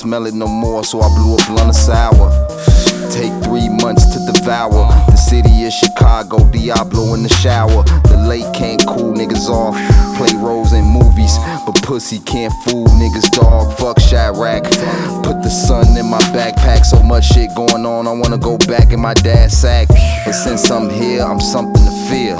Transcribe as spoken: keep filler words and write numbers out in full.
smell it no more, so I blew a blunt of sour. Take three months to devour the city of Chicago, Diablo in the shower. The lake can't cool niggas off, play roles in movies, but pussy can't fool niggas, dog. Fuck Chirac, put the sun in my backpack. So much shit going on, I wanna go back in my dad's sack. But since I'm here, I'm something to fear.